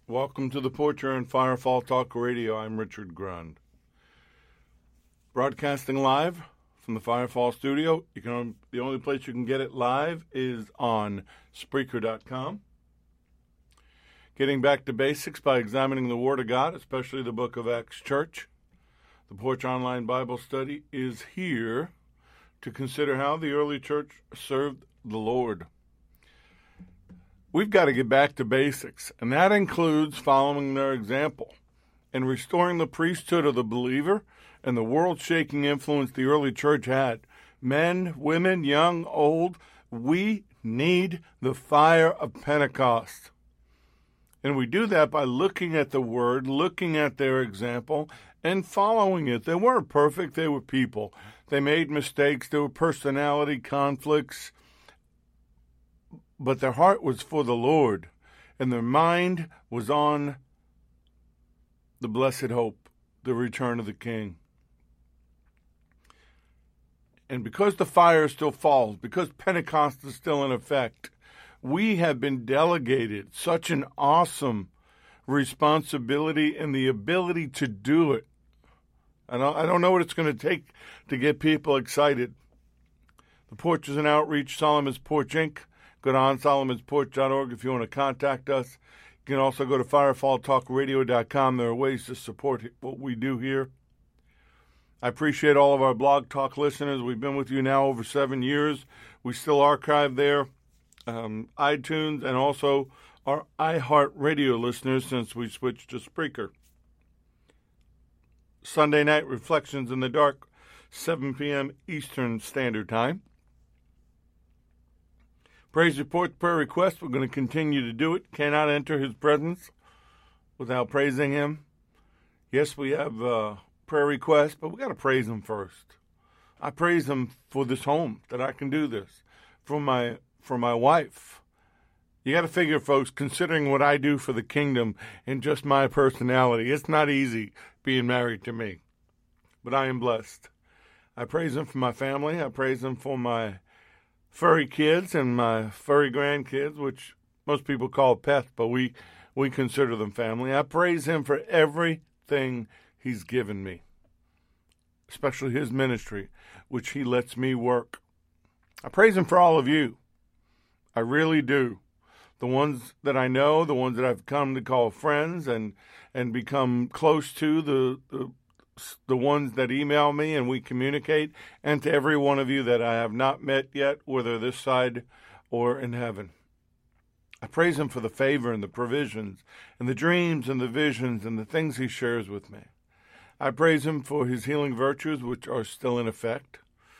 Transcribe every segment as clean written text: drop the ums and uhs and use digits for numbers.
Welcome to the Porch and Firefall Talk Radio. I'm Richard Grund. Broadcasting live from the Firefall studio. The only place you can get it live is on Spreaker.com. Getting back to basics by examining the Word of God, especially the book of Acts Church. The Porch Online Bible Study is here to consider how the early church served the Lord. We've got to get back to basics, and that includes following their example and restoring the priesthood of the believer and the world-shaking influence the early church had. Men, women, young, old, we need the fire of Pentecost. And we do that by looking at the Word, looking at their example, and following it. They weren't perfect. They were people. They made mistakes. There were personality conflicts. But their heart was for the Lord, and their mind was on the blessed hope, the return of the King. And because the fire still falls, because Pentecost is still in effect, we have been delegated such an awesome responsibility and the ability to do it. I don't know what it's going to take to get people excited. The Porch is an outreach, Solomon's Porch Inc. Go to onsolomonsporch.org if you want to contact us. You can also go to firefalltalkradio.com. There are ways to support what we do here. I appreciate all of our Blog Talk listeners. We've been with you now over 7 years. We still archive there, iTunes, and also our iHeartRadio listeners since we switched to Spreaker. Sunday night Reflections in the Dark, 7 p.m. Eastern Standard Time. Praise report, prayer request. We're going to continue to do it. Cannot enter his presence without praising him. Yes, we have prayer requests, but we got to praise him first. I praise him for this home, that I can do this. For my wife. You got to figure, folks, considering what I do for the kingdom and just my personality, it's not easy being married to me. But I am blessed. I praise him for my family. I praise him for my furry kids and my furry grandkids, which most people call pets, but we consider them family. I praise him for everything he's given me, especially his ministry, which he lets me work. I praise him for all of you. I really do. The ones that I know, the ones that I've come to call friends and become close to, the ones that email me and we communicate, and to every one of you that I have not met yet, whether this side or in heaven. I praise him for the favor and the provisions and the dreams and the visions and the things he shares with me. I praise him for his healing virtues, which are still in effect.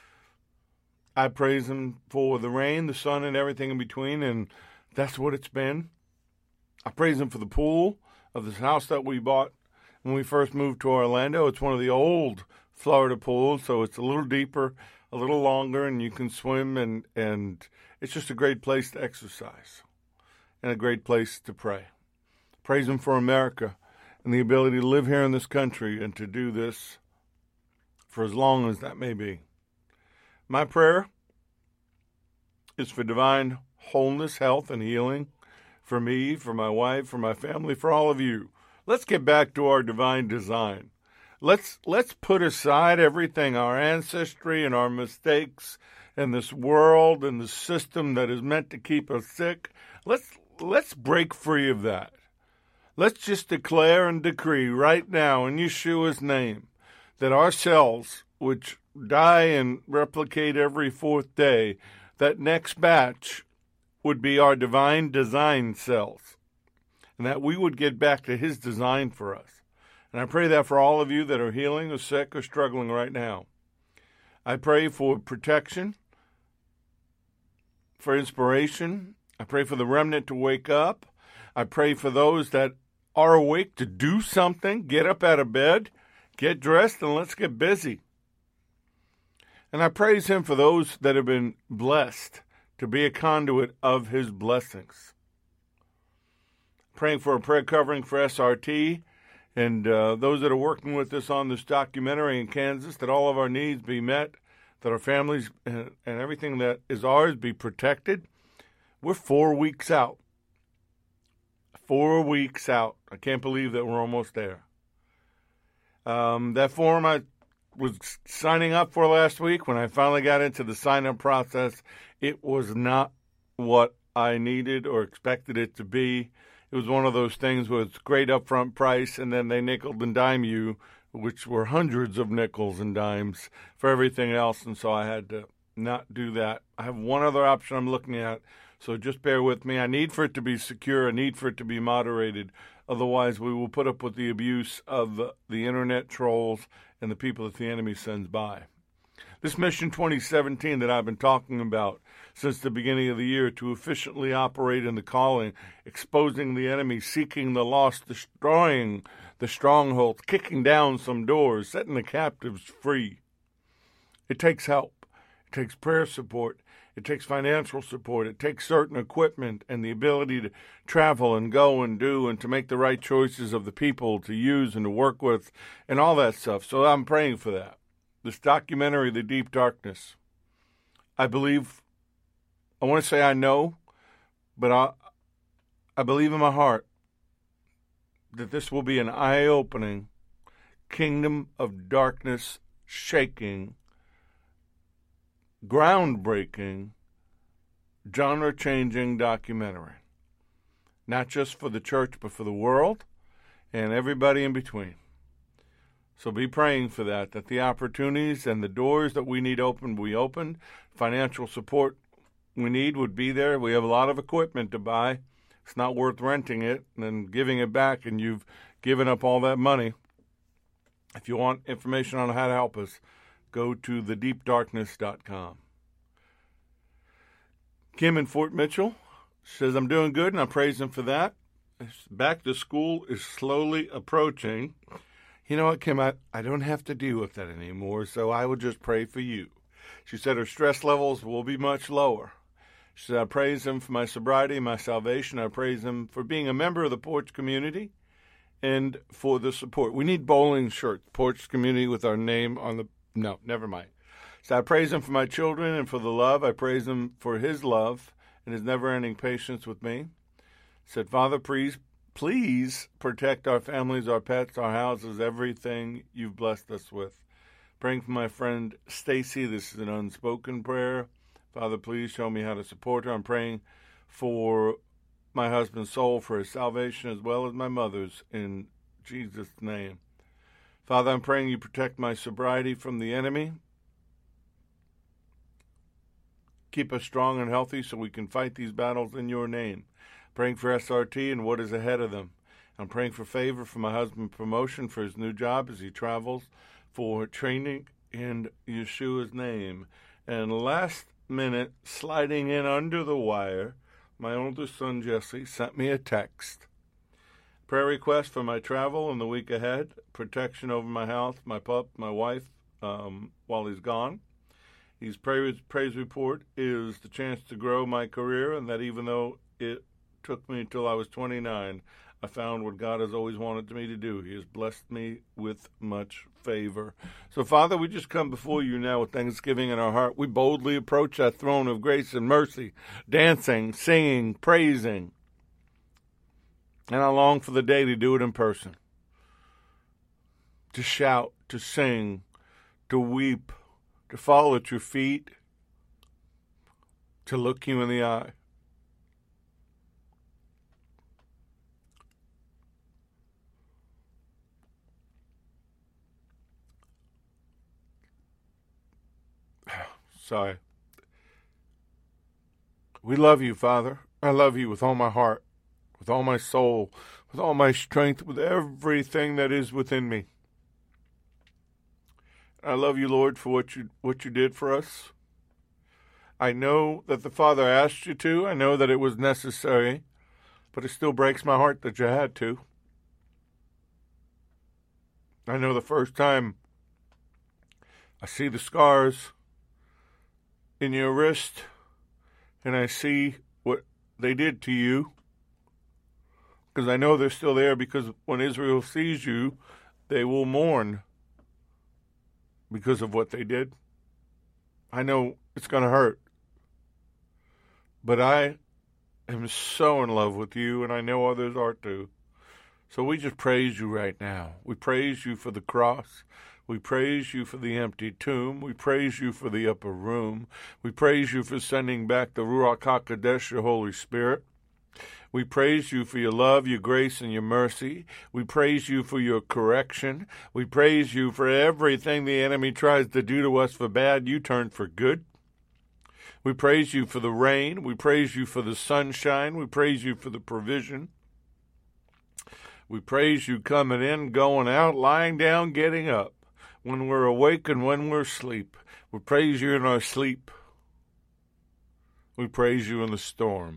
I praise him for the rain, the sun, and everything in between, and that's what it's been. I praise him for the pool of this house that we bought when we first moved to Orlando. It's one of the old Florida pools, so it's a little deeper, a little longer, and you can swim, and it's just a great place to exercise and a great place to pray. Praise him for America and the ability to live here in this country and to do this for as long as that may be. My prayer is for divine wholeness, health, and healing for me, for my wife, for my family, for all of you. Let's get back to our divine design. Let's put aside everything, our ancestry and our mistakes and this world and the system that is meant to keep us sick. Let's break free of that. Let's just declare and decree right now in Yeshua's name that our cells, which die and replicate every fourth day, that next batch would be our divine design cells, and that we would get back to his design for us. And I pray that for all of you that are healing or sick or struggling right now. I pray for protection, for inspiration. I pray for the remnant to wake up. I pray for those that are awake to do something, get up out of bed, get dressed, and let's get busy. And I praise him for those that have been blessed to be a conduit of his blessings. Praying for a prayer covering for SRT and those that are working with us on this documentary in Kansas, that all of our needs be met, that our families and everything that is ours be protected. We're 4 weeks out. 4 weeks out. I can't believe that we're almost there. That form I was signing up for last week, when I finally got into the sign-up process, it was not what I needed or expected it to be. It was one of those things where it's great upfront price, and then they nickel and dime you, which were hundreds of nickels and dimes for everything else, and so I had to not do that. I have one other option I'm looking at, so just bear with me. I need for it to be secure. I need for it to be moderated. Otherwise, we will put up with the abuse of the internet trolls and the people that the enemy sends by. This Mission 2017 that I've been talking about since the beginning of the year, to efficiently operate in the calling, exposing the enemy, seeking the lost, destroying the strongholds, kicking down some doors, setting the captives free. It takes help. It takes prayer support. It takes financial support. It takes certain equipment and the ability to travel and go and do and to make the right choices of the people to use and to work with and all that stuff. So I'm praying for that. This documentary, The Deep Darkness, I believe, I want to say I know, but I believe in my heart that this will be an eye-opening, kingdom of darkness shaking, groundbreaking, genre-changing documentary. Not just for the church, but for the world and everybody in between. So be praying for that the opportunities and the doors that we need opened will be opened. Financial support we need would be there. We have a lot of equipment to buy. It's not worth renting it and then giving it back, and you've given up all that money. If you want information on how to help us, go to thedeepdarkness.com. Kim in Fort Mitchell says, I'm doing good, and I praise him for that. Back to school is slowly approaching. You know what, Kim, I don't have to deal with that anymore, so I will just pray for you. She said her stress levels will be much lower. She said, I praise him for my sobriety, my salvation. I praise him for being a member of the Porch community and for the support. We need bowling shirts, Porch community with our name on the... No, never mind. So I praise him for my children and for the love. I praise him for his love and his never-ending patience with me. Said, Father, please protect our families, our pets, our houses, everything you've blessed us with. Praying for my friend Stacy. This is an unspoken prayer. Father, please show me how to support her. I'm praying for my husband's soul, for his salvation, as well as my mother's, in Jesus' name. Father, I'm praying you protect my sobriety from the enemy. Keep us strong and healthy so we can fight these battles in your name. Praying for SRT and what is ahead of them. I'm praying for favor for my husband's promotion for his new job as he travels for training in Yeshua's name. And last minute, sliding in under the wire, my oldest son Jesse sent me a text. Prayer request for my travel in the week ahead, protection over my health, my pup, my wife, while he's gone. His praise report is the chance to grow my career, and that even though it took me until I was 29, I found what God has always wanted me to do. He has blessed me with much favor. So, Father, we just come before you now with thanksgiving in our heart. We boldly approach that throne of grace and mercy, dancing, singing, praising. And I long for the day to do it in person. To shout, to sing, to weep, to fall at your feet, to look you in the eye. Sorry. We love you, Father. I love you with all my heart, with all my soul, with all my strength, with everything that is within me. I love you, Lord, for what you did for us. I know that the Father asked you to. I know that it was necessary, but it still breaks my heart that you had to. I know the first time I see the scars in your wrist, and I see what they did to you, because I know they're still there, because when Israel sees you, they will mourn because of what they did. I know it's going to hurt, but I am so in love with you, and I know others are too. So we just praise you right now. We praise you for the cross. We praise you for the empty tomb. We praise you for the upper room. We praise you for sending back the Ruach HaKodesh, your Holy Spirit. We praise you for your love, your grace, and your mercy. We praise you for your correction. We praise you for everything the enemy tries to do to us for bad, you turn for good. We praise you for the rain. We praise you for the sunshine. We praise you for the provision. We praise you coming in, going out, lying down, getting up, when we're awake and when we're asleep. We praise you in our sleep. We praise you in the storm.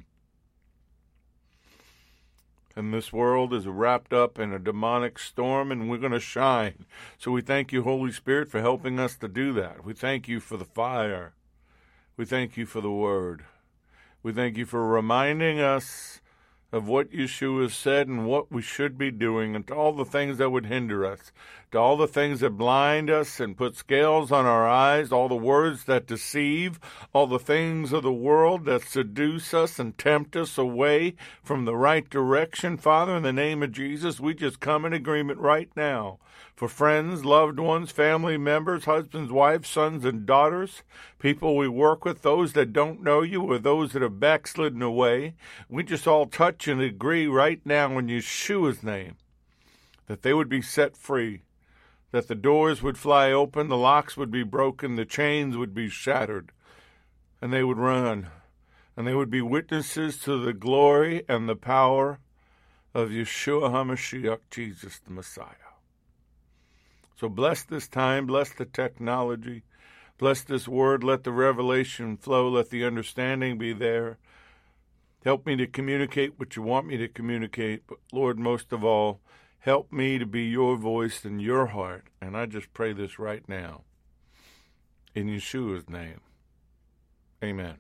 And this world is wrapped up in a demonic storm, and we're going to shine. So we thank you, Holy Spirit, for helping us to do that. We thank you for the fire. We thank you for the word. We thank you for reminding us of what Yeshua said and what we should be doing, and to all the things that would hinder us, to all the things that blind us and put scales on our eyes, all the words that deceive, all the things of the world that seduce us and tempt us away from the right direction. Father, in the name of Jesus, we just come in agreement right now for friends, loved ones, family members, husbands, wives, sons, and daughters, people we work with, those that don't know you or those that have backslidden away. We just all touch and agree right now in Yeshua's name that they would be set free, that the doors would fly open, the locks would be broken, the chains would be shattered, and they would run, and they would be witnesses to the glory and the power of Yeshua HaMashiach, Jesus the Messiah. So bless this time, bless the technology, bless this word, let the revelation flow, let the understanding be there. Help me to communicate what you want me to communicate, but Lord, most of all, help me to be your voice and your heart. And I just pray this right now. In Yeshua's name, amen.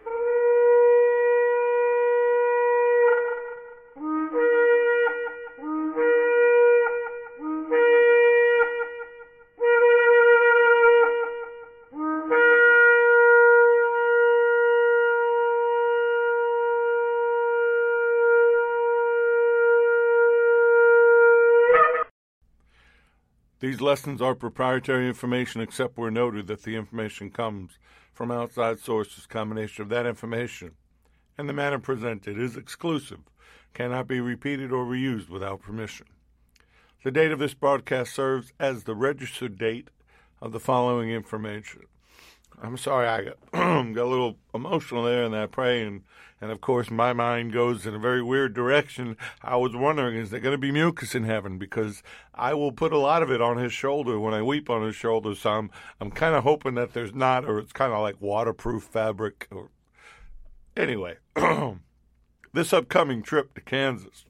These lessons are proprietary information, except where noted that the information comes from outside sources. Combination of that information and the manner presented is exclusive, cannot be repeated or reused without permission. The date of this broadcast serves as the registered date of the following information. I'm sorry, I got a little emotional there in that praying, and of course my mind goes in a very weird direction. I was wondering, is there going to be mucus in heaven? Because I will put a lot of it on his shoulder when I weep on his shoulder, so I'm kind of hoping that there's not, or it's kind of like waterproof fabric. Anyway, this upcoming trip to Kansas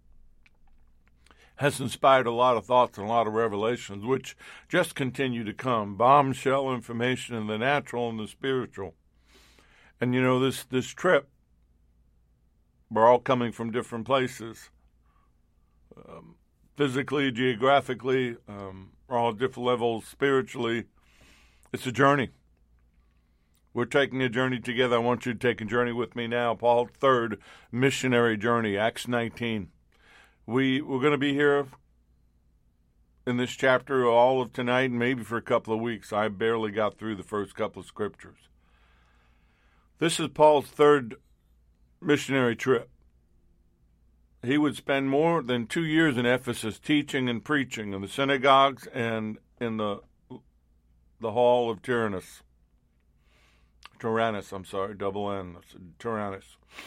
has inspired a lot of thoughts and a lot of revelations, which just continue to come. Bombshell information in the natural and the spiritual. And, you know, this trip, we're all coming from different places. Physically, geographically, we're all at different levels spiritually. It's a journey. We're taking a journey together. I want you to take a journey with me now. Paul's third missionary journey, Acts 19. We're going to be here in this chapter all of tonight and maybe for a couple of weeks. I barely got through the first couple of scriptures. This is Paul's third missionary trip. He would spend more than 2 years in Ephesus teaching and preaching in the synagogues and in the hall of Tyrannus. Tyrannus, double N, Tyrannus.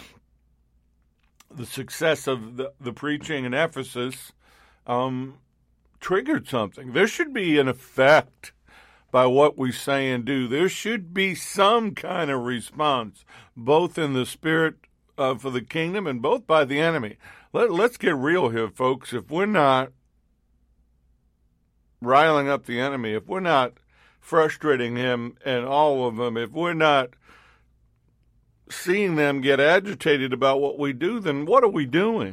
The success of the preaching in Ephesus triggered something. There should be an effect by what we say and do. There should be some kind of response, both in the spirit for the kingdom and both by the enemy. Let's get real here, folks. If we're not riling up the enemy, if we're not frustrating him and all of them, if we're not seeing them get agitated about what we do, then what are we doing?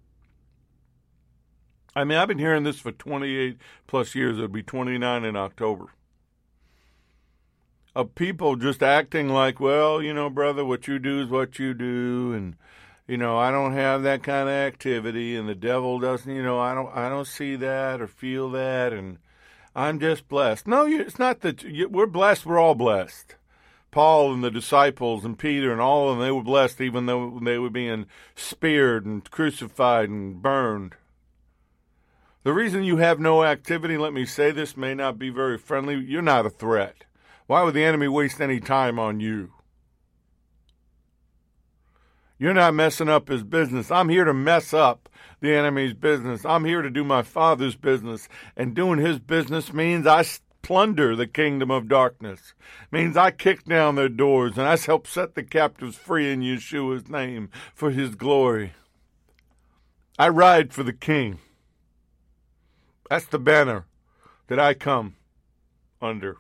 I mean, I've been hearing this for 28 plus years. It'll be 29 in October. Of people just acting like, well, you know, brother, what you do is what you do, and I don't have that kind of activity, and the devil doesn't, I don't see that or feel that, and I'm just blessed. No, it's not that we're blessed. We're all blessed. Paul and the disciples and Peter and all of them, they were blessed even though they were being speared and crucified and burned. The reason you have no activity, let me say this, may not be very friendly. You're not a threat. Why would the enemy waste any time on you? You're not messing up his business. I'm here to mess up the enemy's business. I'm here to do my Father's business. And doing his business means I plunder the kingdom of darkness. Means I kick down their doors and I help set the captives free in Yeshua's name for his glory. I ride for the king. That's the banner that I come under.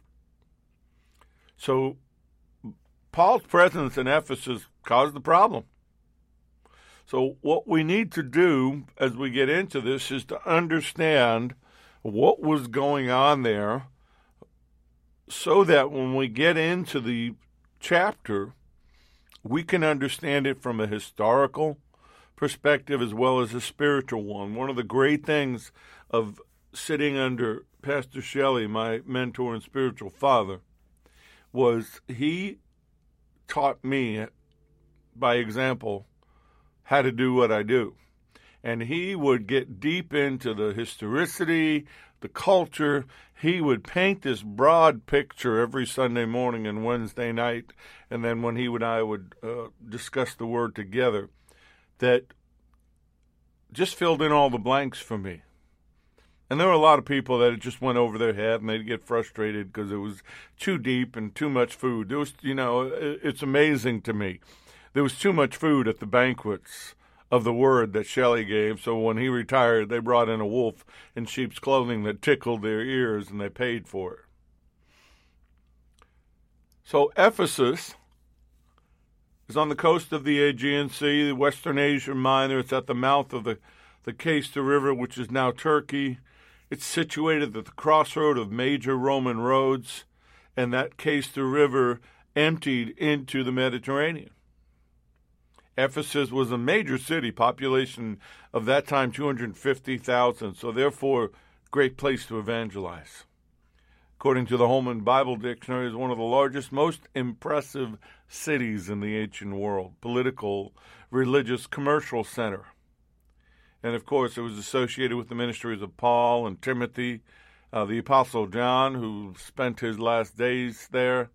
So Paul's presence in Ephesus caused the problem. So what we need to do as we get into this is to understand what was going on there so that when we get into the chapter, we can understand it from a historical perspective as well as a spiritual one. One of the great things of sitting under Pastor Shelley, my mentor and spiritual father, was he taught me by example how to do what I do. And he would get deep into the historicity, the culture. He would paint this broad picture every Sunday morning and Wednesday night, and then when he and I would discuss the Word together, that just filled in all the blanks for me. And there were a lot of people that it just went over their head, and they'd get frustrated because it was too deep and too much food. There was, it's amazing to me. There was too much food at the banquets of the Word that Shelley gave, so when he retired, they brought in a wolf in sheep's clothing that tickled their ears, and they paid for it. So Ephesus is on the coast of the Aegean Sea, the Western Asia Minor. It's at the mouth of the Cayster River, which is now Turkey. It's situated at the crossroad of major Roman roads, and that Cayster River emptied into the Mediterranean. Ephesus was a major city, population of that time 250,000, so therefore great place to evangelize. According to the Holman Bible Dictionary, is one of the largest, most impressive cities in the ancient world, political, religious, commercial center. And of course, it was associated with the ministries of Paul and Timothy, the Apostle John, who spent his last days there.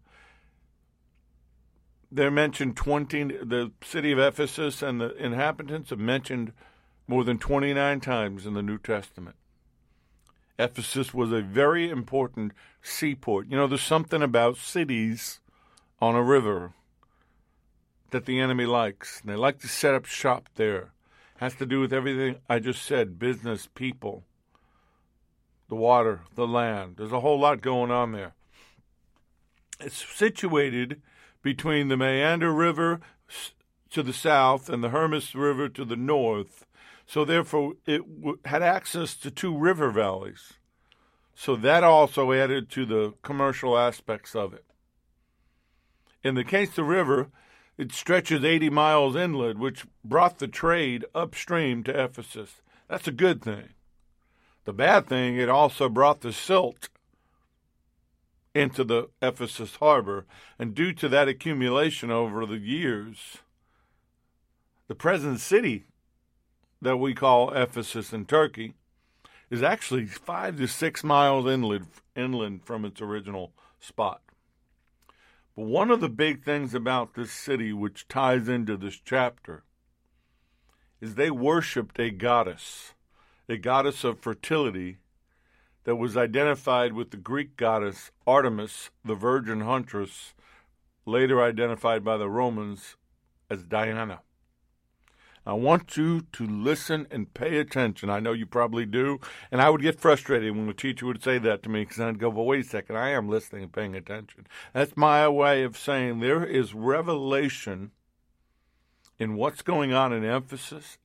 They're mentioned the city of Ephesus and the inhabitants are mentioned more than 29 times in the New Testament. Ephesus was a very important seaport. There's something about cities on a river that the enemy likes. And they like to set up shop there. It has to do with everything I just said, business, people, the water, the land. There's a whole lot going on there. It's situated between the Meander River to the south and the Hermus River to the north. So therefore, it had access to two river valleys. So that also added to the commercial aspects of it. In the case of the river, it stretches 80 miles inland, which brought the trade upstream to Ephesus. That's a good thing. The bad thing, it also brought the silt into the Ephesus harbor, and due to that accumulation over the years, the present city that we call Ephesus in Turkey is actually 5 to 6 miles inland from its original spot. But one of the big things about this city, which ties into this chapter, is they worshipped a goddess of fertility, that was identified with the Greek goddess Artemis, the virgin huntress, later identified by the Romans as Diana. I want you to listen and pay attention. I know you probably do, and I would get frustrated when the teacher would say that to me because I'd go, well, wait a second, I am listening and paying attention. That's my way of saying there is revelation in what's going on in Ephesus,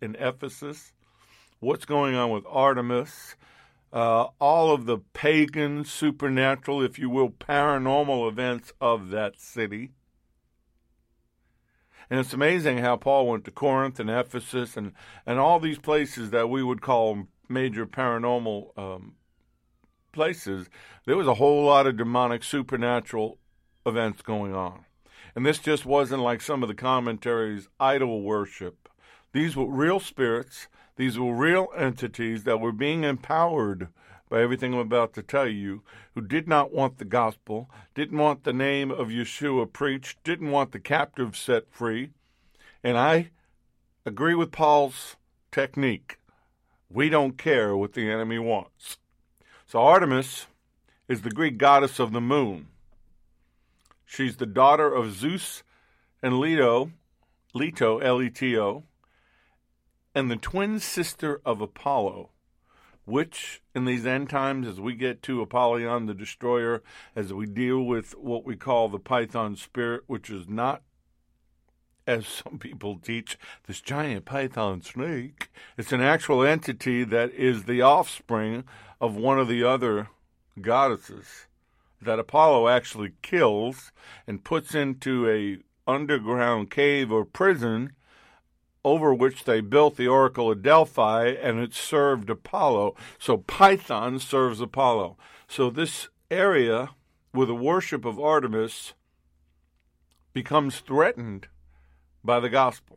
what's going on with Artemis, all of the pagan, supernatural, if you will, paranormal events of that city. And it's amazing how Paul went to Corinth and Ephesus and all these places that we would call major paranormal places. There was a whole lot of demonic supernatural events going on. And this just wasn't like some of the commentaries, idol worship. These were real spirits. These were real entities that were being empowered by everything I'm about to tell you, who did not want the gospel, didn't want the name of Yeshua preached, didn't want the captives set free. And I agree with Paul's technique. We don't care what the enemy wants. So Artemis is the Greek goddess of the moon. She's the daughter of Zeus and Leto, L-E-T-O, and the twin sister of Apollo, which in these end times, as we get to Apollyon the Destroyer, as we deal with what we call the Python spirit, which is not, as some people teach, this giant python snake. It's an actual entity that is the offspring of one of the other goddesses that Apollo actually kills and puts into a underground cave or prison over which they built the Oracle of Delphi, and it served Apollo. So Python serves Apollo. So this area with the worship of Artemis becomes threatened by the gospel.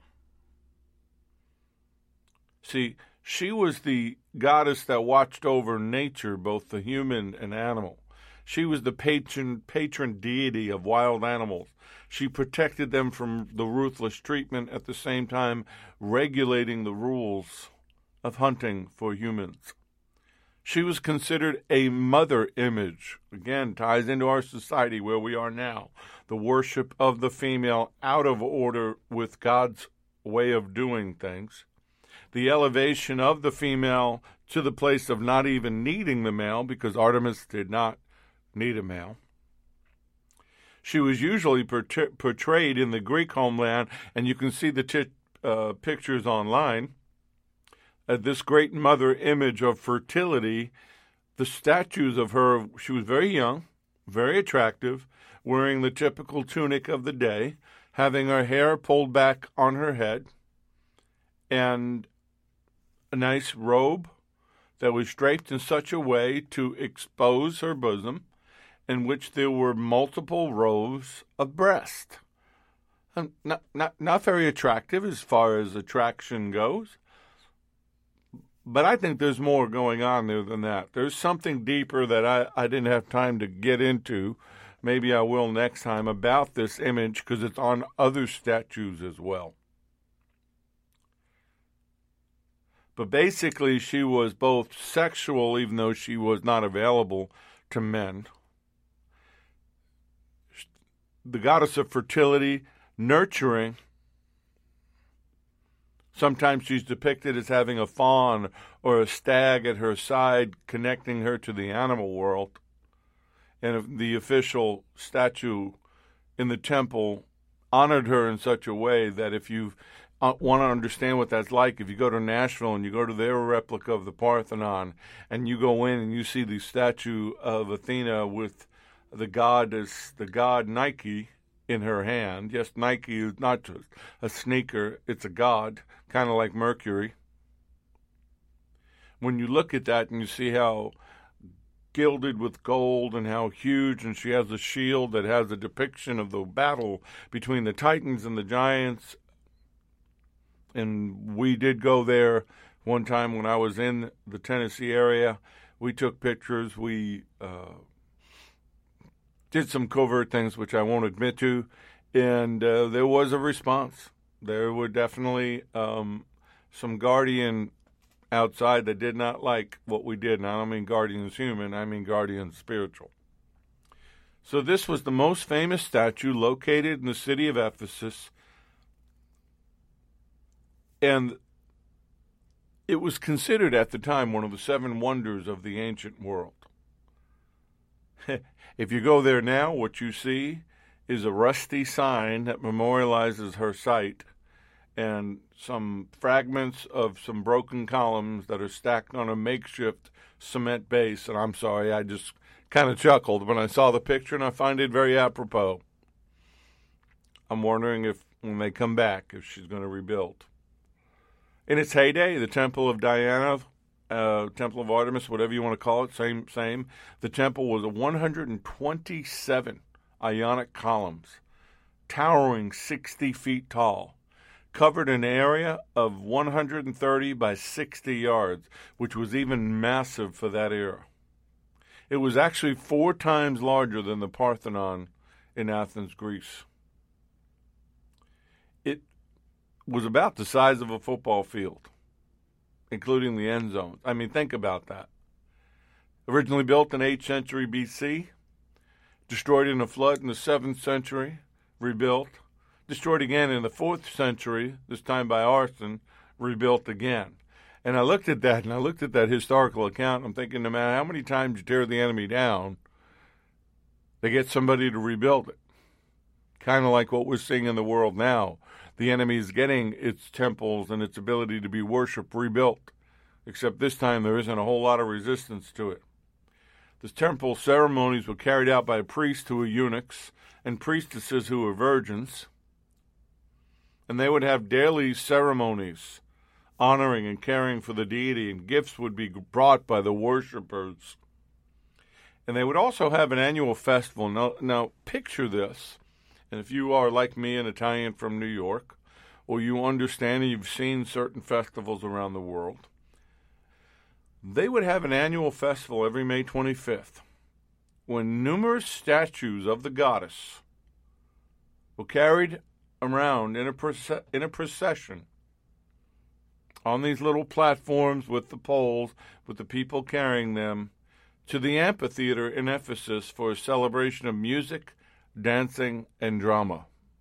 See, she was the goddess that watched over nature, both the human and animal. She was the patron deity of wild animals. She protected them from the ruthless treatment, at the same time regulating the rules of hunting for humans. She was considered a mother image. Again, ties into our society where we are now. The worship of the female out of order with God's way of doing things. The elevation of the female to the place of not even needing the male, because Artemis did not need a male. She was usually portrayed in the Greek homeland, and you can see the pictures online. This great mother image of fertility, the statues of her, she was very young, very attractive, wearing the typical tunic of the day, having her hair pulled back on her head, and a nice robe that was draped in such a way to expose her bosom, in which there were multiple rows of breast. Not very attractive as far as attraction goes, but I think there's more going on there than that. There's something deeper that I didn't have time to get into. Maybe I will next time about this image, because it's on other statues as well. But basically, she was both sexual, even though she was not available to men. The goddess of fertility, nurturing. Sometimes she's depicted as having a fawn or a stag at her side, connecting her to the animal world. And the official statue in the temple honored her in such a way that if you want to understand what that's like, if you go to Nashville and you go to their replica of the Parthenon, and you go in and you see the statue of Athena with the god Nike in her hand. Yes, Nike is not just a sneaker, it's a god, kind of like Mercury. When you look at that and you see how gilded with gold and how huge, and she has a shield that has a depiction of the battle between the Titans and the Giants. And we did go there one time when I was in the Tennessee area. We took pictures. We did some covert things, which I won't admit to, and there was a response. There were definitely some guardian outside that did not like what we did. And I don't mean guardians human, I mean guardians spiritual. So this was the most famous statue located in the city of Ephesus, and it was considered at the time one of the 7 wonders of the ancient world. If you go there now, what you see is a rusty sign that memorializes her site and some fragments of some broken columns that are stacked on a makeshift cement base. And I'm sorry, I just kind of chuckled when I saw the picture, and I find it very apropos. I'm wondering if when they come back if she's going to rebuild. In its heyday, the Temple of Diana, Temple of Artemis, whatever you want to call it, same. The temple was 127 Ionic columns, towering 60 feet tall, covered an area of 130 by 60 yards, which was even massive for that era. It was actually 4 times larger than the Parthenon in Athens, Greece. It was about the size of a football field, including the end zone. I mean, think about that. Originally built in 8th century BC, destroyed in a flood in the 7th century, rebuilt, destroyed again in the 4th century, this time by arson, rebuilt again. And I looked at that, and I looked at that historical account, and I'm thinking, no matter how many times you tear the enemy down, they get somebody to rebuild it. Kind of like what we're seeing in the world now. The enemy is getting its temples and its ability to be worshipped rebuilt, except this time there isn't a whole lot of resistance to it. The temple ceremonies were carried out by priests who were eunuchs and priestesses who were virgins, and they would have daily ceremonies honoring and caring for the deity, and gifts would be brought by the worshipers. And they would also have an annual festival. Now picture this, and if you are like me, an Italian from New York, or you understand and you've seen certain festivals around the world, they would have an annual festival every May 25th when numerous statues of the goddess were carried around in a procession on these little platforms with the poles, with the people carrying them, to the amphitheater in Ephesus for a celebration of music, dancing, and drama.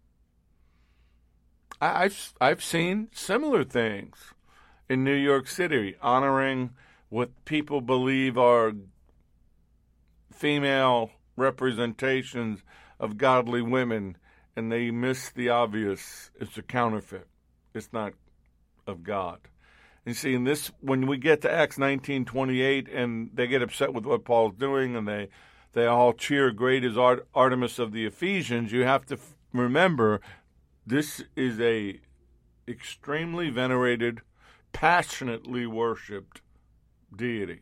I've seen similar things in New York City, honoring what people believe are female representations of godly women, and they miss the obvious. It's a counterfeit. It's not of God. You see, in this, when we get to Acts 19:28, and they get upset with what Paul's doing, and they all cheer, "Great is Artemis of the Ephesians," you have to remember this is a extremely venerated, passionately worshipped deity.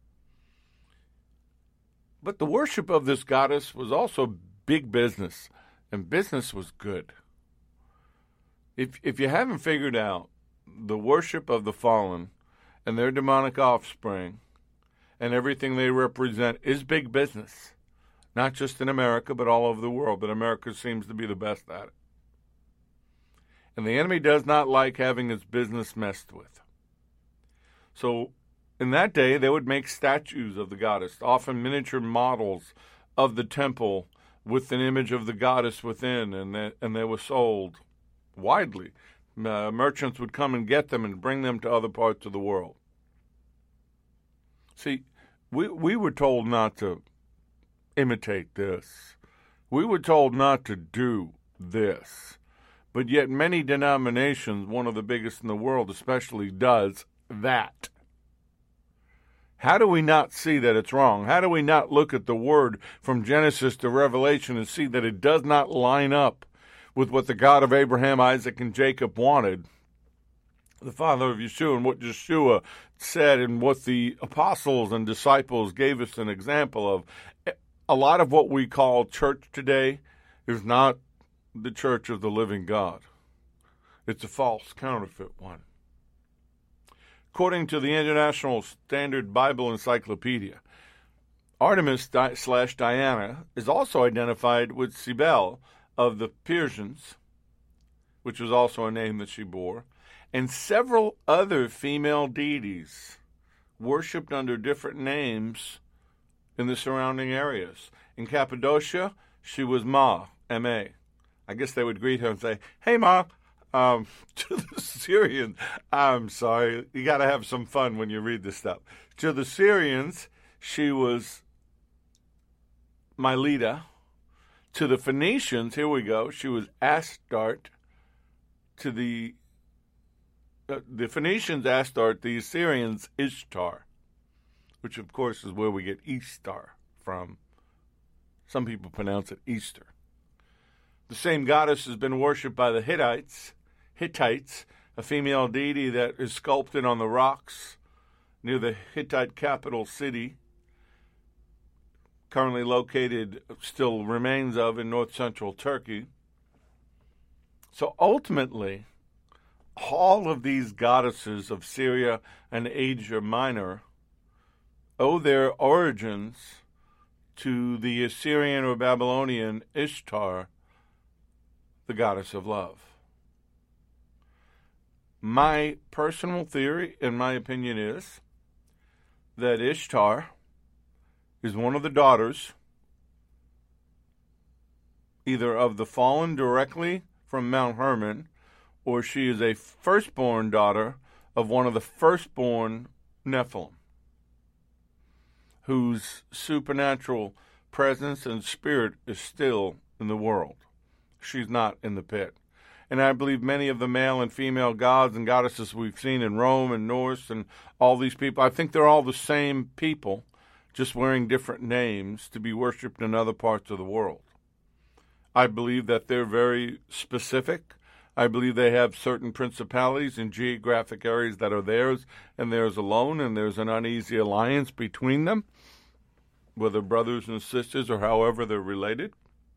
But the worship of this goddess was also big business, and business was good. If you haven't figured out, the worship of the fallen and their demonic offspring and everything they represent is big business, not just in America, but all over the world. But America seems to be the best at it. And the enemy does not like having his business messed with. So in that day, they would make statues of the goddess, often miniature models of the temple with an image of the goddess within, and they were sold widely. Merchants would come and get them and bring them to other parts of the world. See, we were told not to imitate this. We were told not to do this. But yet many denominations, one of the biggest in the world especially, does that. How do we not see that it's wrong? How do we not look at the word from Genesis to Revelation and see that it does not line up with what the God of Abraham, Isaac, and Jacob wanted, the father of Yeshua, and what Yeshua said, and what the apostles and disciples gave us an example of? A lot of what we call church today is not the church of the living God. It's a false counterfeit one. According to the International Standard Bible Encyclopedia, Artemis / Diana is also identified with Cybele of the Persians, which was also a name that she bore, and several other female deities worshipped under different names in the surrounding areas. In Cappadocia, she was Ma, M-A. I guess they would greet her and say, "Hey, Ma." To the Syrians, I'm sorry, you got to have some fun when you read this stuff. To the Syrians, she was Mylida. To the Phoenicians, here we go, she was Astarte. To the Phoenicians, Astarte, the Assyrians, Ishtar, which of course is where we get Easter from. Some people pronounce it Easter. The same goddess has been worshipped by the Hittites, a female deity that is sculpted on the rocks near the Hittite capital city, currently located, still remains of, in north-central Turkey. So ultimately, all of these goddesses of Syria and Asia Minor owe their origins to the Assyrian or Babylonian Ishtar, the goddess of love. My personal theory, in my opinion, is that Ishtar is one of the daughters either of the fallen directly from Mount Hermon, or she is a firstborn daughter of one of the firstborn Nephilim, whose supernatural presence and spirit is still in the world. She's not in the pit. And I believe many of the male and female gods and goddesses we've seen in Rome and Norse and all these people, I think they're all the same people, just wearing different names to be worshipped in other parts of the world. I believe that they're very specific. I believe they have certain principalities in geographic areas that are theirs and theirs alone, and there's an uneasy alliance between them, whether brothers and sisters or however they're related.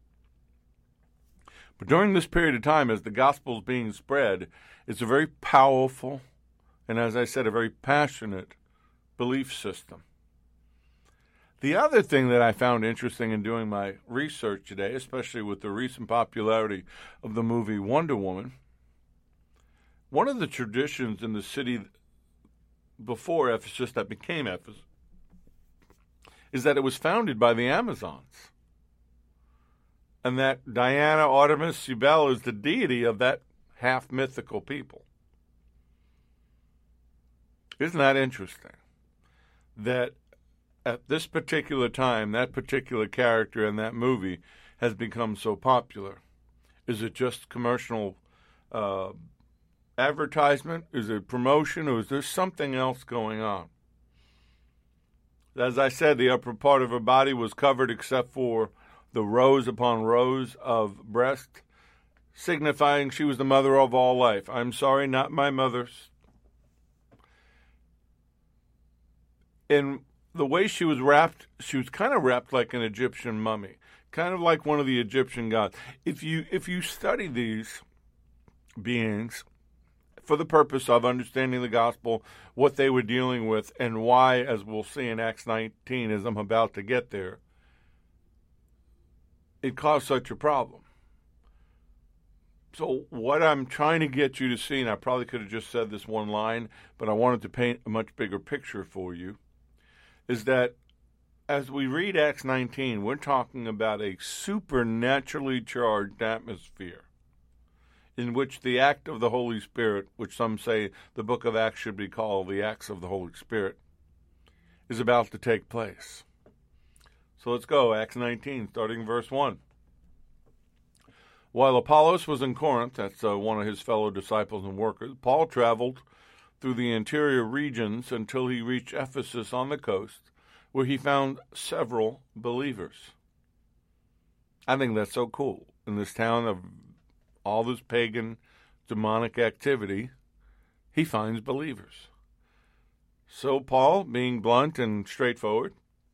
But during this period of time, as the gospel is being spread, it's a very powerful and, as I said, a very passionate belief system. The other thing that I found interesting in doing my research today, especially with the recent popularity of the movie Wonder Woman, one of the traditions in the city before Ephesus that became Ephesus is that it was founded by the Amazons, and that Diana, Artemis, Cybele is the deity of that half-mythical people. Isn't that interesting? That at this particular time, that particular character in that movie has become so popular. Is it just commercial advertisement? Is it promotion? Or is there something else going on? As I said, the upper part of her body was covered except for the rows upon rows of breast, signifying she was the mother of all life. I'm sorry, not my mother's. In the way she was wrapped, she was kind of wrapped like an Egyptian mummy, kind of like one of the Egyptian gods. If you study these beings for the purpose of understanding the gospel, what they were dealing with, and why, as we'll see in Acts 19, as I'm about to get there, it caused such a problem. So what I'm trying to get you to see, and I probably could have just said this one line, but I wanted to paint a much bigger picture for you, is that as we read Acts 19, we're talking about a supernaturally charged atmosphere in which the act of the Holy Spirit, which some say the book of Acts should be called the Acts of the Holy Spirit, is about to take place. So let's go, Acts 19, starting verse 1. While Apollos was in Corinth, that's one of his fellow disciples and workers, Paul traveled through the interior regions until he reached Ephesus on the coast, where he found several believers. I think that's so cool. In this town of all this pagan, demonic activity, he finds believers. So Paul, being blunt and straightforward,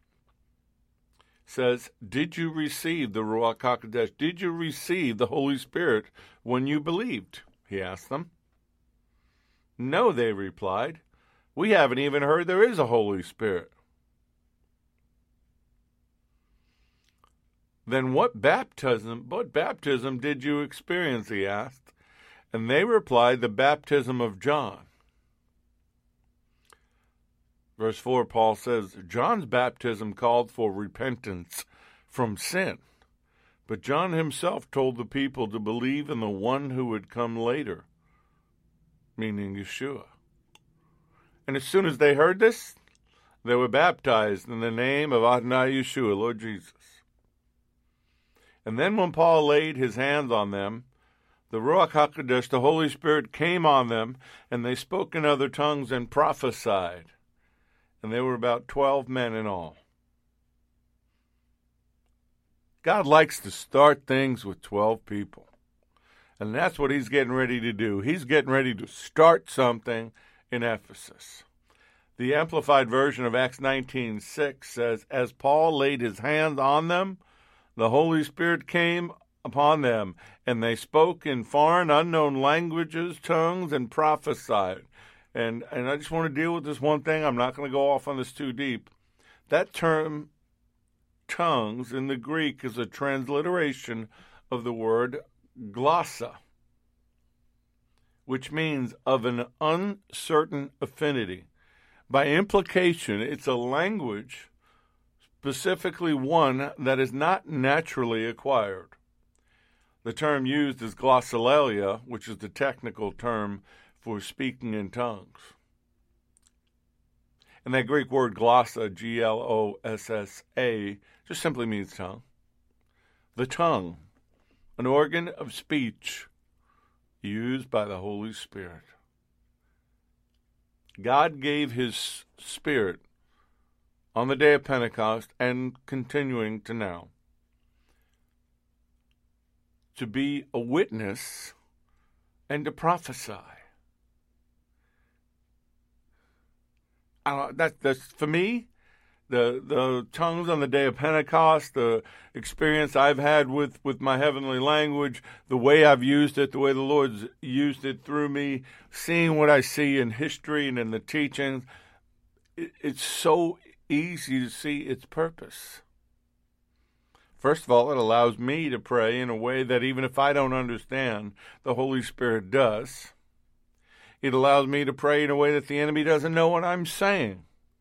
says, did you receive the Ruach HaKodesh? Did you receive the Holy Spirit when you believed? He asked them. No, they replied. We haven't even heard there is a Holy Spirit. Then what baptism did you experience? He asked. And they replied, the baptism of John. Verse 4, Paul says, John's baptism called for repentance from sin, but John himself told the people to believe in the one who would come later, meaning Yeshua. And as soon as they heard this, they were baptized in the name of Adonai Yeshua, Lord Jesus. And then when Paul laid his hands on them, the Ruach HaKodesh, the Holy Spirit, came on them, and they spoke in other tongues and prophesied. And there were about 12 men in all. God likes to start things with 12 people. And that's what he's getting ready to do. He's getting ready to start something in Ephesus. The Amplified version of Acts 19:6 says, as Paul laid his hands on them, the Holy Spirit came upon them, and they spoke in foreign, unknown languages, tongues, and prophesied. And I just want to deal with this one thing. I'm not going to go off on this too deep. That term, tongues, in the Greek is a transliteration of the word glossa, which means of an uncertain affinity. By implication, it's a language, specifically one that is not naturally acquired. The term used is glossolalia, which is the technical term for speaking in tongues. And that Greek word glossa, Glossa, just simply means tongue. The tongue, an organ of speech used by the Holy Spirit. God gave his Spirit on the day of Pentecost and continuing to now to be a witness and to prophesy. That's for me, the tongues on the day of Pentecost, the experience I've had with my heavenly language, the way I've used it, the way the Lord's used it through me, seeing what I see in history and in the teachings, it's so easy to see its purpose. First of all, it allows me to pray in a way that even if I don't understand, the Holy Spirit does. It allows me to pray in a way that the enemy doesn't know what I'm saying.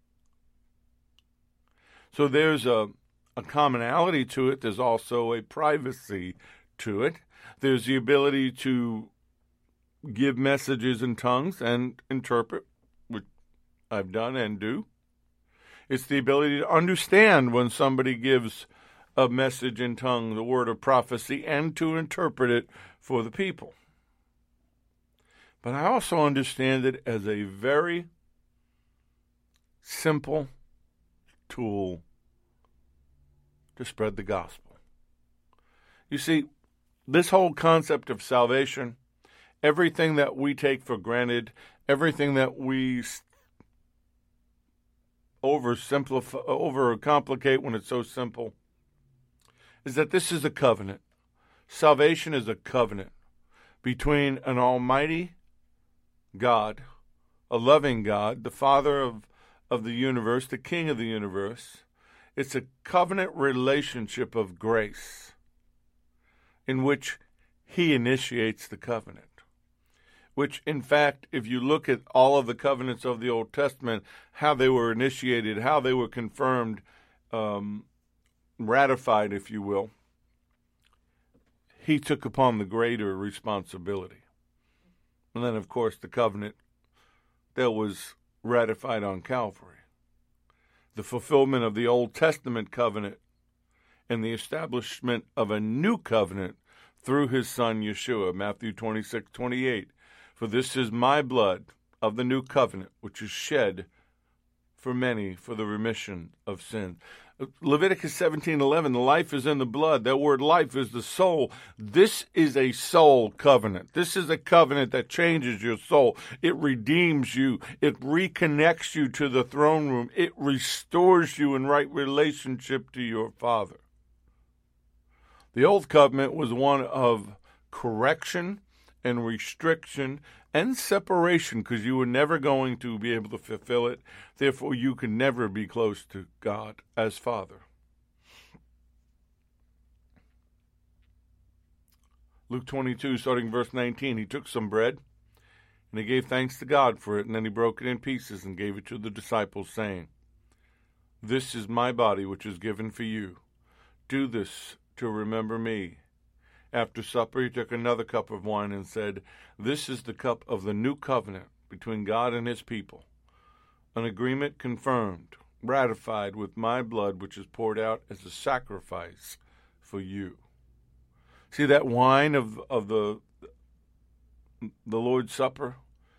So there's a commonality to it. There's also a privacy to it. There's the ability to give messages in tongues and interpret, which I've done and do. It's the ability to understand when somebody gives a message in tongue, the word of prophecy, and to interpret it for the people. But I also understand it as a very simple tool to spread the gospel. You see, this whole concept of salvation, everything that we take for granted, everything that we overcomplicate when it's so simple, is that this is a covenant. Salvation is a covenant between an almighty God, a loving God, the Father of the universe, the King of the universe. It's a covenant relationship of grace in which he initiates the covenant, which, in fact, if you look at all of the covenants of the Old Testament, how they were initiated, how they were confirmed, ratified, if you will, he took upon the greater responsibility. And then, of course, the covenant that was ratified on Calvary. The fulfillment of the Old Testament covenant and the establishment of a new covenant through his son Yeshua, Matthew 26:28. For this is my blood of the new covenant, which is shed for many for the remission of sins. Leviticus 17:11, the life is in the blood. That word life is the soul. This is a soul covenant. This is a covenant that changes your soul. It redeems you. It reconnects you to the throne room. It restores you in right relationship to your Father. The old covenant was one of correction and restriction and separation, because you were never going to be able to fulfill it. Therefore, you could never be close to God as Father. Luke 22, starting verse 19, he took some bread, and he gave thanks to God for it, and then he broke it in pieces and gave it to the disciples, saying, "This is my body, which is given for you. Do this to remember me." After supper, he took another cup of wine and said, "This is the cup of the new covenant between God and his people, an agreement confirmed, ratified with my blood, which is poured out as a sacrifice for you." See that wine of the Lord's Supper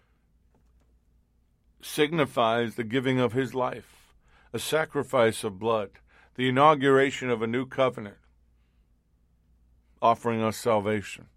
signifies the giving of his life, a sacrifice of blood, the inauguration of a new covenant. offering us salvation.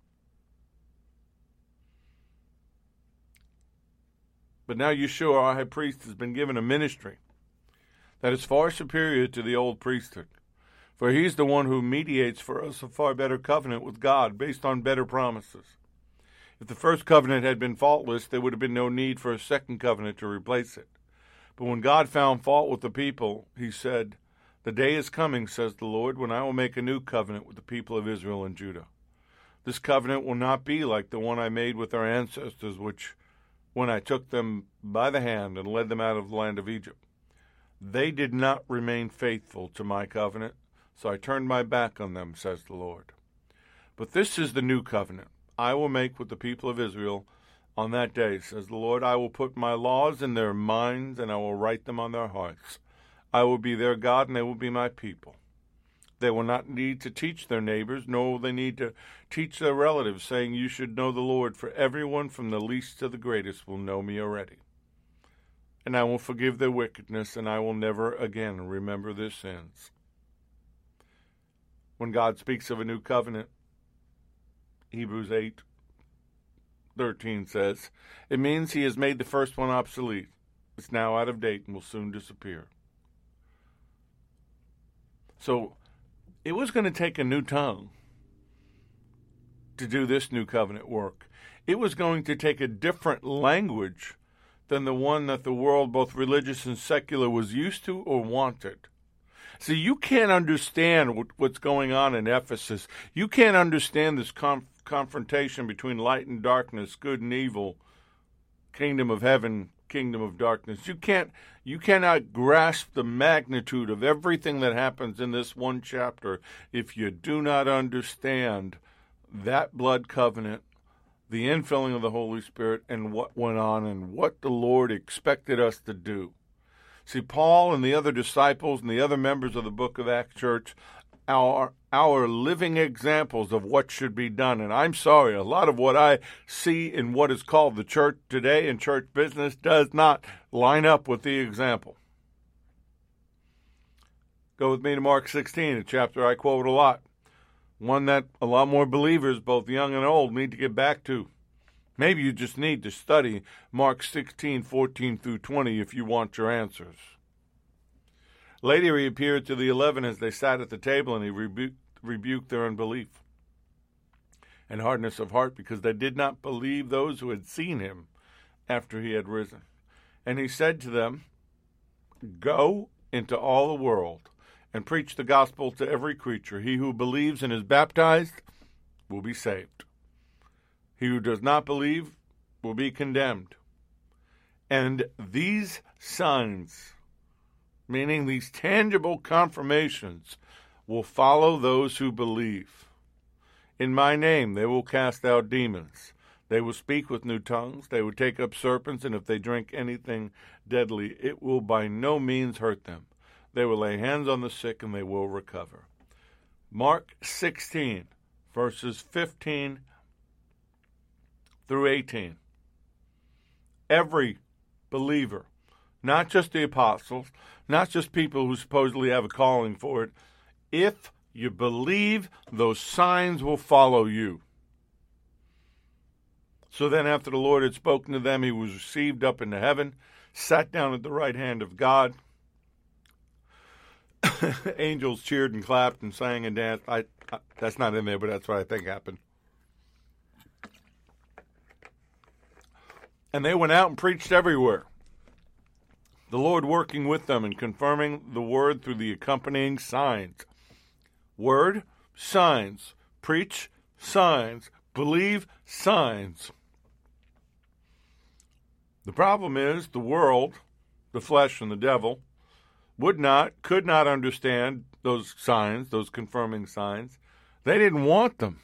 But now Yeshua, our high priest, has been given a ministry that is far superior to the old priesthood. For he's the one who mediates for us a far better covenant with God based on better promises. If the first covenant had been faultless, there would have been no need for a second covenant to replace it. But when God found fault with the people, he said, "The day is coming, says the Lord, when I will make a new covenant with the people of Israel and Judah. This covenant will not be like the one I made with our ancestors, when I took them by the hand and led them out of the land of Egypt. They did not remain faithful to my covenant, so I turned my back on them, says the Lord. But this is the new covenant I will make with the people of Israel on that day, says the Lord. I will put my laws in their minds, and I will write them on their hearts. I will be their God, and they will be my people. They will not need to teach their neighbors, nor will they need to teach their relatives, saying, 'You should know the Lord,' for everyone from the least to the greatest will know me already. And I will forgive their wickedness, and I will never again remember their sins." When God speaks of a new covenant, Hebrews 8:13 says, it means he has made the first one obsolete. It's now out of date and will soon disappear. So it was going to take a new tongue to do this new covenant work. It was going to take a different language than the one that the world, both religious and secular, was used to or wanted. See, you can't understand what's going on in Ephesus. You can't understand this confrontation between light and darkness, good and evil, kingdom of heaven, kingdom of darkness. You cannot grasp the magnitude of everything that happens in this one chapter if you do not understand that blood covenant, the infilling of the Holy Spirit, and what went on and what the Lord expected us to do. See, Paul and the other disciples and the other members of the Book of Acts Church are our living examples of what should be done. And I'm sorry, a lot of what I see in what is called the church today and church business does not line up with the example. Go with me to Mark 16, a chapter I quote a lot. One that a lot more believers, both young and old, need to get back to. Maybe you just need to study Mark 16:14 through 20 if you want your answers. Later he appeared to the 11 as they sat at the table, and he rebuked their unbelief and hardness of heart, because they did not believe those who had seen him after he had risen. And he said to them, "Go into all the world and preach the gospel to every creature. He who believes and is baptized will be saved. He who does not believe will be condemned. And these signs," meaning these tangible confirmations, "will follow those who believe. In my name they will cast out demons. They will speak with new tongues. They will take up serpents, and if they drink anything deadly, it will by no means hurt them. They will lay hands on the sick, and they will recover." Mark 16, verses 15 through 18. Every believer, not just the apostles, not just people who supposedly have a calling for it, if you believe, those signs will follow you. So then after the Lord had spoken to them, he was received up into heaven, sat down at the right hand of God. Angels cheered and clapped and sang and danced. That's not in there, but that's what I think happened. And they went out and preached everywhere, the Lord working with them and confirming the word through the accompanying signs. Word, signs. Preach, signs. Believe, signs. The problem is the world, the flesh and the devil, could not understand those signs, those confirming signs. They didn't want them,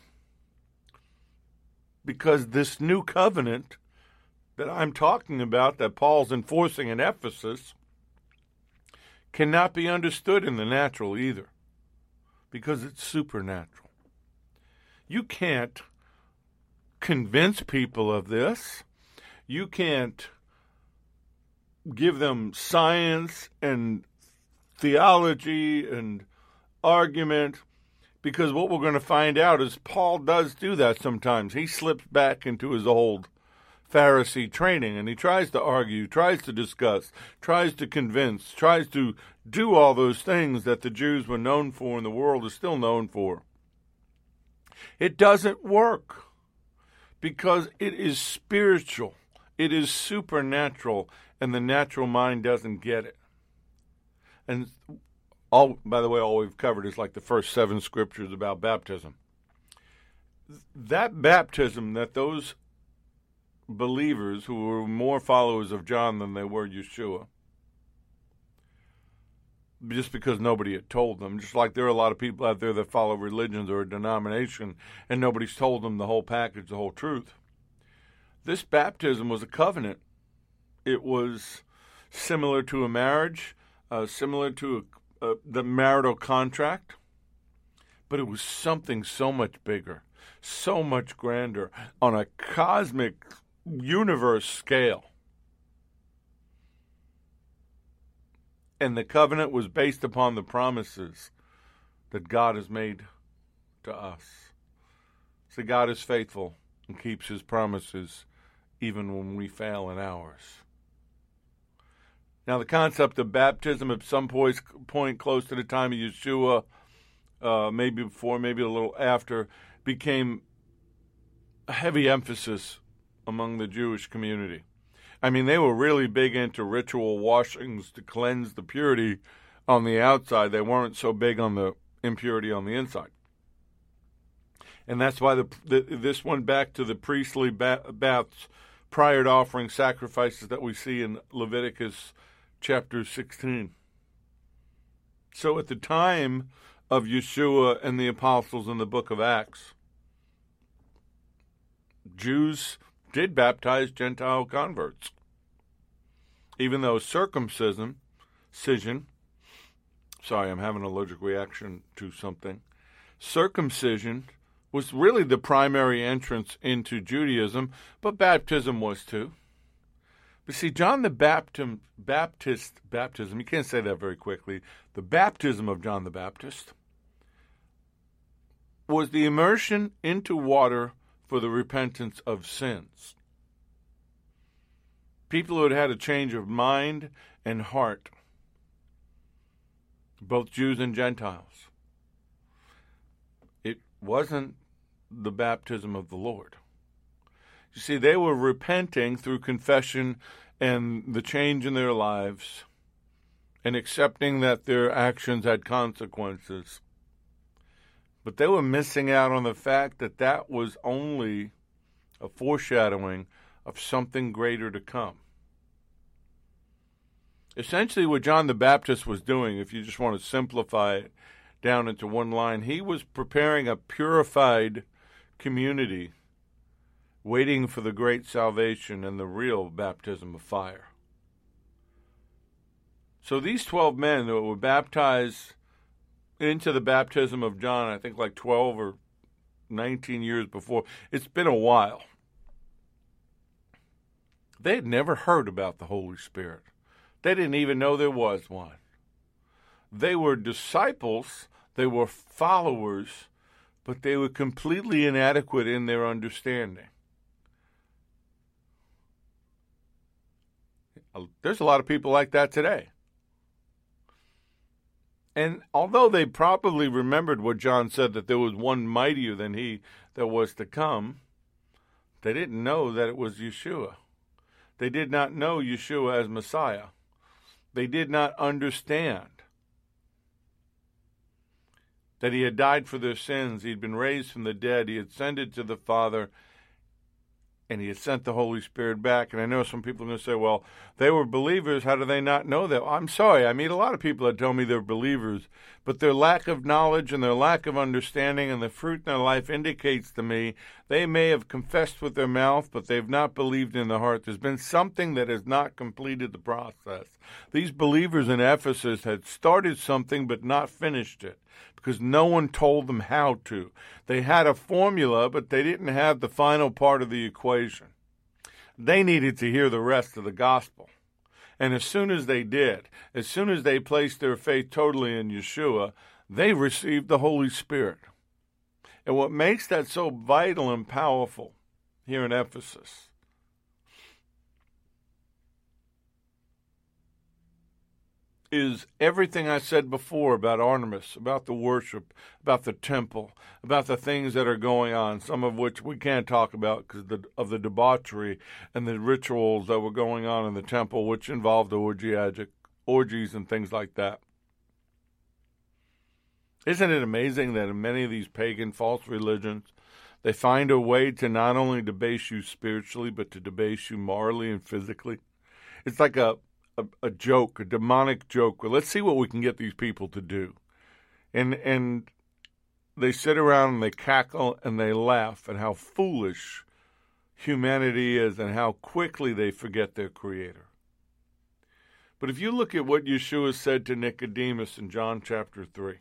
because this new covenant that I'm talking about, that Paul's enforcing in Ephesus, cannot be understood in the natural either, because it's supernatural. You can't convince people of this. You can't give them science and theology and argument, Because what we're going to find out is Paul does do that sometimes. He slips back into his old Pharisee training, and he tries to argue, tries to discuss, tries to convince, tries to do all those things that the Jews were known for and the world is still known for. It doesn't work because it is spiritual. It is supernatural, and the natural mind doesn't get it. And by the way, all we've covered is like the first 7 scriptures about baptism. That baptism that those believers who were more followers of John than they were Yeshua, just because nobody had told them, just like there are a lot of people out there that follow religions or a denomination and nobody's told them the whole package, the whole truth. This baptism was a covenant. It was similar to a marriage, similar to the marital contract, but it was something so much bigger, so much grander, on a cosmic universe scale. And the covenant was based upon the promises that God has made to us. So God is faithful and keeps his promises even when we fail in ours. Now, the concept of baptism at some point close to the time of Yeshua, maybe before, maybe a little after, became a heavy emphasis among the Jewish community. I mean, they were really big into ritual washings to cleanse the purity on the outside. They weren't so big on the impurity on the inside. And that's why this went back to the priestly baths prior to offering sacrifices that we see in Leviticus chapter 16. So at the time of Yeshua and the apostles in the book of Acts, Jews did baptize Gentile converts. Even though circumcision, sorry, I'm having an allergic reaction to something. Circumcision was really the primary entrance into Judaism, but baptism was too. But see, John the baptism, you can't say that very quickly, the baptism of John the Baptist was the immersion into water for the repentance of sins. People who had had a change of mind and heart, both Jews and Gentiles. It wasn't the baptism of the Lord. You see, they were repenting through confession and the change in their lives and accepting that their actions had consequences. But they were missing out on the fact that that was only a foreshadowing of something greater to come. Essentially, what John the Baptist was doing, if you just want to simplify it down into one line, he was preparing a purified community waiting for the great salvation and the real baptism of fire. So these 12 men that were baptized into the baptism of John, I think like 12 or 19 years before, it's been a while. They had never heard about the Holy Spirit. They didn't even know there was one. They were disciples, they were followers, but they were completely inadequate in their understanding. There's a lot of people like that today. And although they probably remembered what John said, that there was one mightier than he that was to come, they didn't know that it was Yeshua. They did not know Yeshua as Messiah. They did not understand that he had died for their sins, he had been raised from the dead, he had ascended to the Father, and he had sent the Holy Spirit back. And I know some people are going to say, well, they were believers. How do they not know that? I'm sorry. I meet a lot of people that tell me they're believers, but their lack of knowledge and their lack of understanding and the fruit in their life indicates to me they may have confessed with their mouth, but they've not believed in the heart. There's been something that has not completed the process. These believers in Ephesus had started something but not finished it, because no one told them how to. They had a formula, but they didn't have the final part of the equation. They needed to hear the rest of the gospel. And as soon as they did, as soon as they placed their faith totally in Yeshua, they received the Holy Spirit. And what makes that so vital and powerful here in Ephesus is everything I said before about Artemis, about the worship, about the temple, about the things that are going on, some of which we can't talk about because of the debauchery and the rituals that were going on in the temple, which involved orgies and things like that. Isn't it amazing that in many of these pagan false religions, they find a way to not only debase you spiritually, but to debase you morally and physically? It's like a joke, a demonic joke. Well, let's see what we can get these people to do. And they sit around and they cackle and they laugh at how foolish humanity is and how quickly they forget their Creator. But if you look at what Yeshua said to Nicodemus in John chapter 3,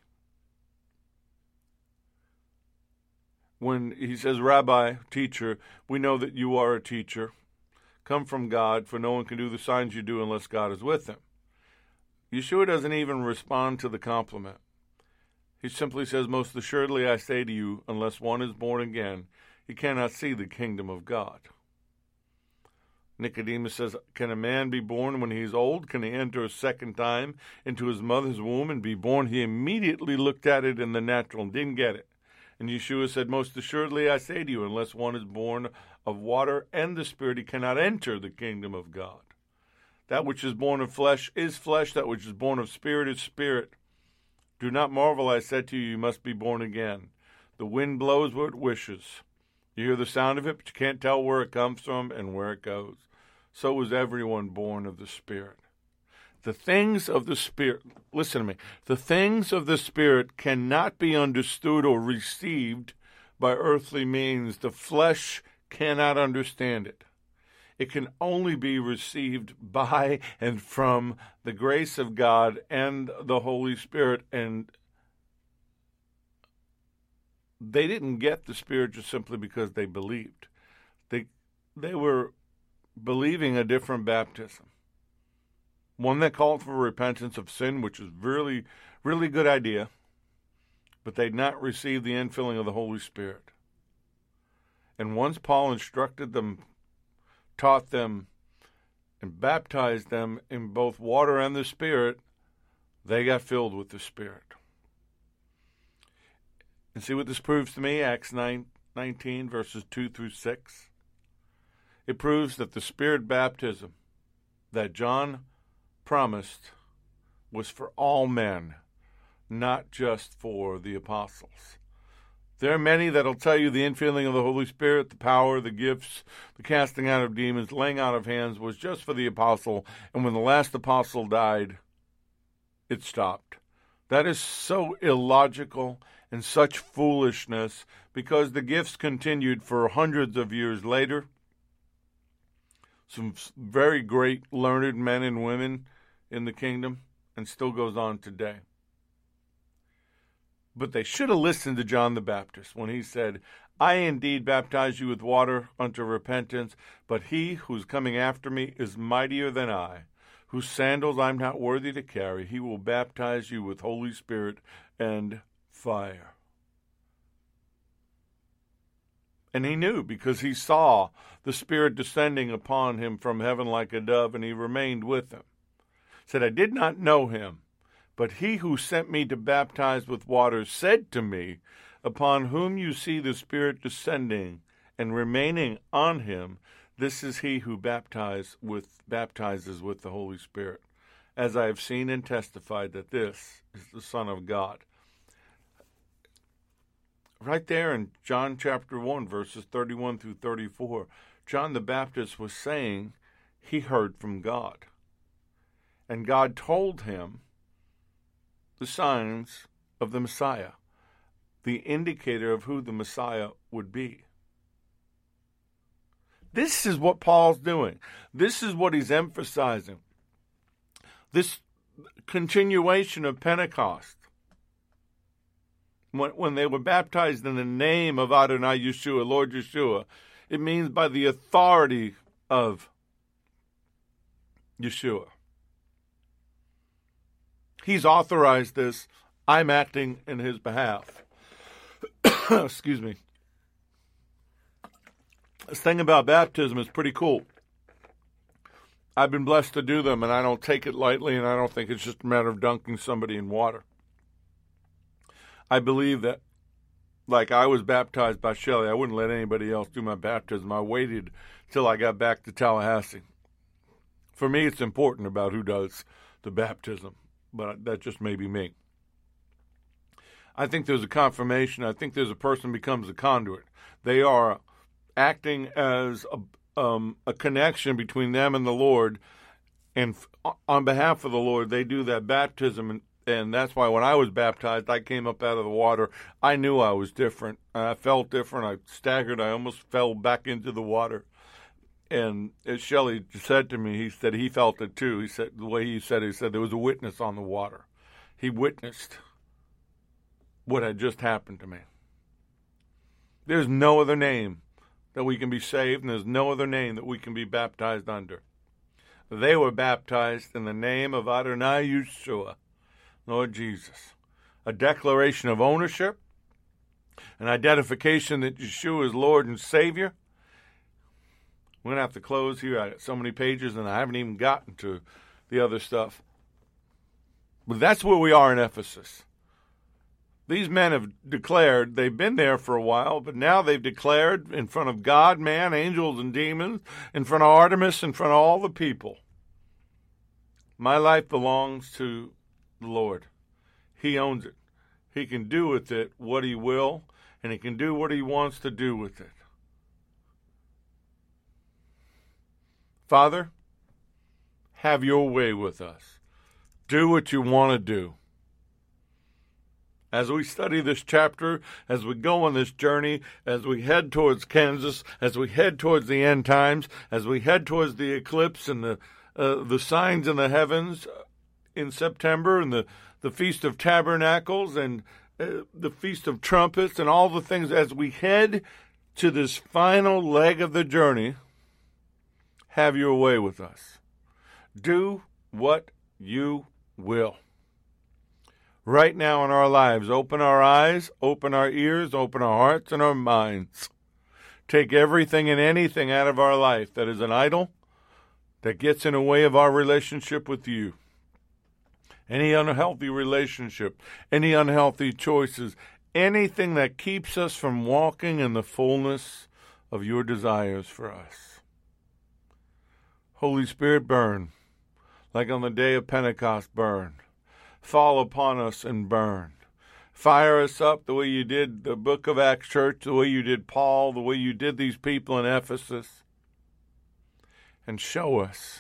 when he says, Rabbi, teacher, we know that you are a teacher, come from God, for no one can do the signs you do unless God is with him. Yeshua doesn't even respond to the compliment. He simply says, most assuredly I say to you, unless one is born again, he cannot see the kingdom of God. Nicodemus says, can a man be born when he is old? Can he enter a second time into his mother's womb and be born? He immediately looked at it in the natural and didn't get it. And Yeshua said, most assuredly I say to you, unless one is born of water and the Spirit, he cannot enter the kingdom of God. That which is born of flesh is flesh, that which is born of spirit is spirit. Do not marvel, I said to you, you must be born again. The wind blows where it wishes. You hear the sound of it, but you can't tell where it comes from and where it goes. So was everyone born of the Spirit. The things of the Spirit, listen to me, the things of the Spirit cannot be understood or received by earthly means. The flesh cannot understand it. It can only be received by and from the grace of God and the Holy Spirit. And they didn't get the Spirit just simply because they believed. They were believing a different baptism. One that called for repentance of sin, which is really, really good idea, but they'd not received the infilling of the Holy Spirit. And once Paul instructed them, taught them, and baptized them in both water and the Spirit, they got filled with the Spirit. And see what this proves to me? Acts 19, verses 2 through 6. It proves that the Spirit baptism that John promised was for all men, not just for the apostles. There are many that will tell you the infilling of the Holy Spirit, the power, the gifts, the casting out of demons, laying out of hands was just for the apostle, and when the last apostle died, it stopped. That is so illogical and such foolishness, because the gifts continued for hundreds of years later. Some very great learned men and women in the kingdom, and still goes on today. But they should have listened to John the Baptist when he said, I indeed baptize you with water unto repentance, but he who's coming after me is mightier than I, whose sandals I'm not worthy to carry. He will baptize you with Holy Spirit and fire. And he knew, because he saw the Spirit descending upon him from heaven like a dove, and he remained with him. Said, I did not know him, but he who sent me to baptize with water said to me, upon whom you see the Spirit descending and remaining on him, this is he who baptizes with the Holy Spirit. As I have seen and testified that this is the Son of God. Right there in John chapter 1, verses 31 through 34, John the Baptist was saying he heard from God. And God told him the signs of the Messiah, the indicator of who the Messiah would be. This is what Paul's doing. This is what he's emphasizing. This continuation of Pentecost. When they were baptized in the name of Adonai Yeshua, Lord Yeshua, it means by the authority of Yeshua. He's authorized this. I'm acting in his behalf. Excuse me. This thing about baptism is pretty cool. I've been blessed to do them, and I don't take it lightly, and I don't think it's just a matter of dunking somebody in water. I believe that, like I was baptized by Shelley, I wouldn't let anybody else do my baptism. I waited till I got back to Tallahassee. For me, it's important about who does the baptism, but that just may be me. I think there's a confirmation. I think there's a person becomes a conduit. They are acting as a connection between them and the Lord, and on behalf of the Lord, they do that baptism, and that's why when I was baptized, I came up out of the water. I knew I was different. I felt different. I staggered. I almost fell back into the water. And as Shelley said to me, he said he felt it too. He said the way he said there was a witness on the water. He witnessed what had just happened to me. There's no other name that we can be saved, and there's no other name that we can be baptized under. They were baptized in the name of Adonai Yeshua, Lord Jesus. A declaration of ownership, an identification that Yeshua is Lord and Savior. We're going to have to close here. I got so many pages, and I haven't even gotten to the other stuff. But that's where we are in Ephesus. These men have declared, they've been there for a while, but now they've declared in front of God, man, angels, and demons, in front of Artemis, in front of all the people, my life belongs to the Lord. He owns it. He can do with it what he will, and he can do what he wants to do with it. Father, have your way with us. Do what you want to do. As we study this chapter, as we go on this journey, as we head towards Kansas, as we head towards the end times, as we head towards the eclipse and the signs in the heavens in September, and the Feast of Tabernacles and the Feast of Trumpets and all the things, as we head to this final leg of the journey, have your way with us. Do what you will. Right now in our lives, open our eyes, open our ears, open our hearts and our minds. Take everything and anything out of our life that is an idol, that gets in the way of our relationship with you. Any unhealthy relationship, any unhealthy choices, anything that keeps us from walking in the fullness of your desires for us. Holy Spirit, burn, like on the day of Pentecost, burn. Fall upon us and burn. Fire us up the way you did the book of Acts Church, the way you did Paul, the way you did these people in Ephesus. And show us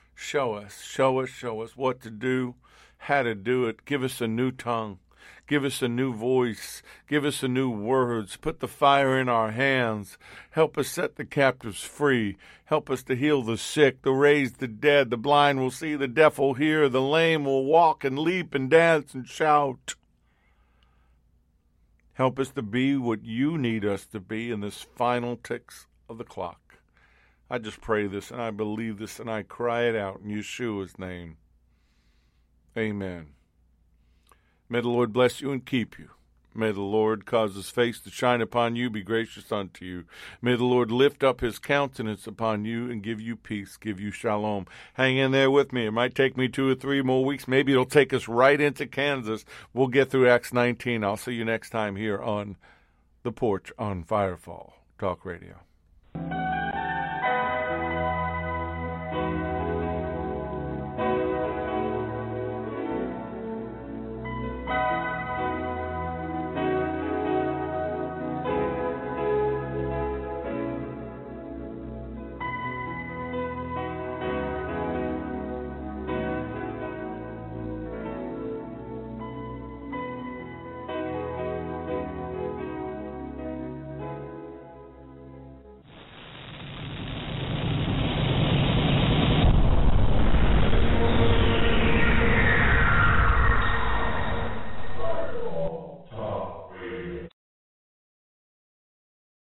what to do, how to do it. Give us a new tongue. Give us a new voice. Give us a new words. Put the fire in our hands. Help us set the captives free. Help us to heal the sick, to raise the dead. The blind will see, the deaf will hear, the lame will walk and leap and dance and shout. Help us to be what you need us to be in this final ticks of the clock. I just pray this, and I believe this, and I cry it out in Yeshua's name. Amen. May the Lord bless you and keep you. May the Lord cause his face to shine upon you, be gracious unto you. May the Lord lift up his countenance upon you and give you peace, give you shalom. Hang in there with me. It might take me 2 or 3 more weeks. Maybe it'll take us right into Kansas. We'll get through Acts 19. I'll see you next time here on The Porch on Firefall Talk Radio.